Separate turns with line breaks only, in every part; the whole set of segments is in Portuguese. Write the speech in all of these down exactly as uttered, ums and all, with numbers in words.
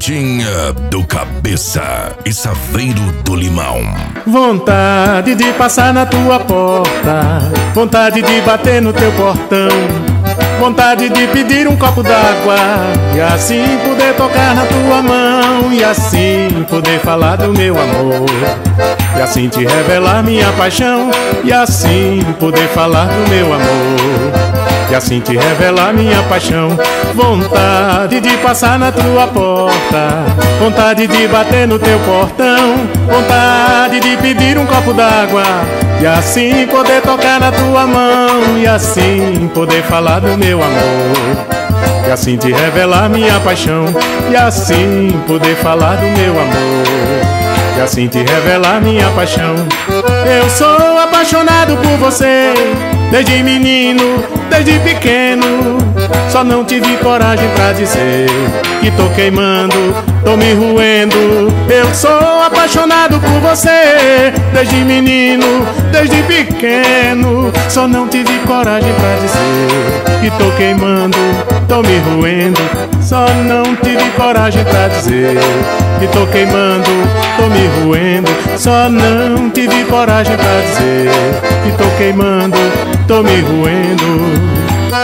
Pimentinha do Cabeça e Saveiro do Limão.
Vontade de passar na tua porta, vontade de bater no teu portão, vontade de pedir um copo d'água e assim poder tocar na tua mão, e assim poder falar do meu amor, e assim te revelar minha paixão, e assim poder falar do meu amor, e assim te revelar minha paixão. Vontade de passar na tua porta, vontade de bater no teu portão, vontade de pedir um copo d'água e assim poder tocar na tua mão, e assim poder falar do meu amor, e assim te revelar minha paixão, e assim poder falar do meu amor, e assim te revelar minha paixão. Eu sou apaixonado por você, desde menino, desde pequeno, só não tive coragem pra dizer que tô queimando, tô me roendo. Eu sou apaixonado por você, desde menino, desde pequeno, só não tive coragem pra dizer que tô queimando, tô me roendo. Só não tive coragem pra dizer que tô queimando, tô me roendo. Só não tive coragem pra dizer que tô queimando, tô me roendo.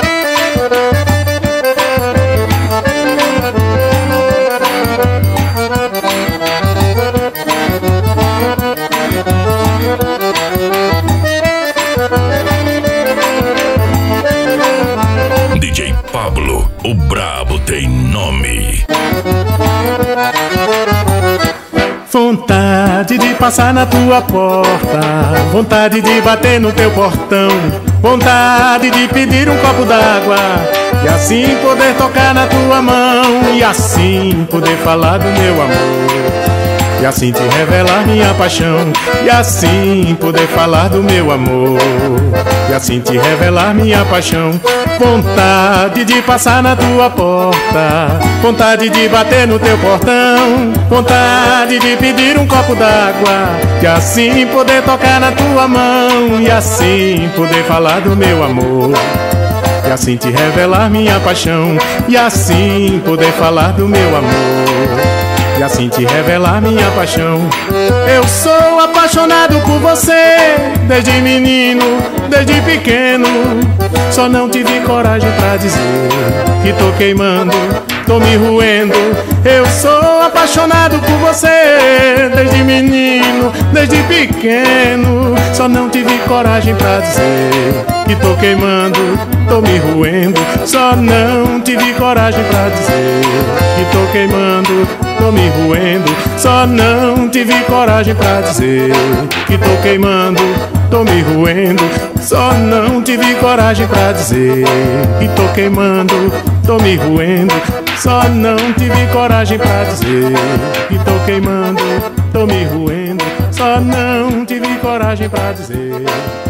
D J Pablo, o brabo tem nome.
Vontade de passar na tua porta, vontade de bater no teu portão, vontade de pedir um copo d'água e assim poder tocar na tua mão, e assim poder falar do meu amor, e assim te revelar minha paixão, e assim poder falar do meu amor, e assim te revelar minha paixão. Vontade de passar na tua porta, vontade de bater no teu portão, vontade de pedir um copo d'água e assim poder tocar na tua mão, e assim poder falar do meu amor, e assim te revelar minha paixão, e assim poder falar do meu amor, e assim te revelar minha paixão. Eu sou apaixonado por você, desde menino, desde pequeno, só não tive coragem pra dizer que tô queimando, tô me roendo. Eu sou apaixonado por você, desde menino, desde pequeno, só não tive coragem pra dizer que tô queimando, tô me roendo. Só não tive coragem pra dizer que tô queimando, tô me roendo. Só não tive coragem pra dizer que tô queimando, tô me roendo. Só não tive coragem pra dizer que tô queimando, tô me roendo. Só não tive coragem pra dizer que tô queimando, tô me roendo. Só não tive coragem pra dizer